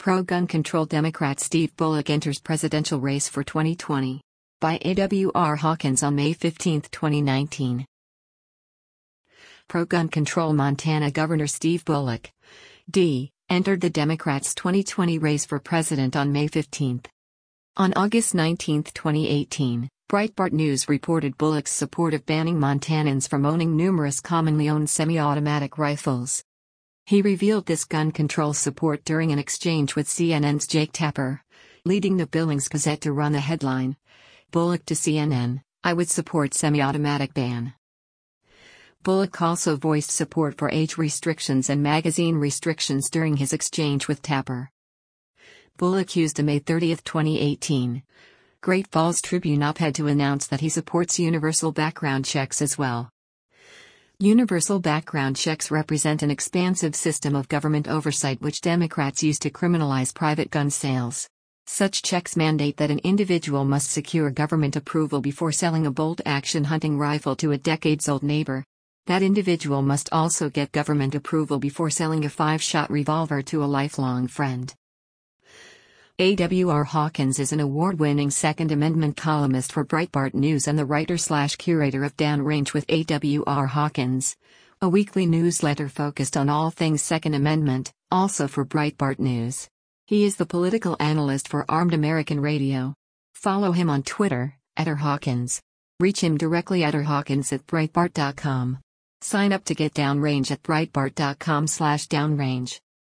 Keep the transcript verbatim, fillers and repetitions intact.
Pro-gun control Democrat Steve Bullock enters presidential race for twenty twenty. By A W R Hawkins on May fifteenth, twenty nineteen. Pro-gun control Montana Governor Steve Bullock, D, entered the Democrats' twenty twenty race for president on May fifteenth. On August nineteenth, twenty eighteen, Breitbart News reported Bullock's support of banning Montanans from owning numerous commonly owned semi-automatic rifles. He revealed this gun control support during an exchange with C N N's Jake Tapper, leading the Billings Gazette to run the headline, "Bullock to C N N, I would support semi-automatic ban." Bullock also voiced support for age restrictions and magazine restrictions during his exchange with Tapper. Bullock used a May thirtieth, twenty eighteen, Great Falls Tribune op-ed to announce that he supports universal background checks as well. Universal background checks represent an expansive system of government oversight which Democrats use to criminalize private gun sales. Such checks mandate that an individual must secure government approval before selling a bolt-action hunting rifle to a decades-old neighbor. That individual must also get government approval before selling a five-shot revolver to a lifelong friend. A W R Hawkins is an award-winning Second Amendment columnist for Breitbart News and the writer-slash-curator of Downrange with A W R Hawkins, a weekly newsletter focused on all things Second Amendment, also for Breitbart News. He is the political analyst for Armed American Radio. Follow him on Twitter, at r hawkins. Reach him directly at r hawkins at breitbart dot com. Sign up to get Downrange at breitbart dot com slash downrange.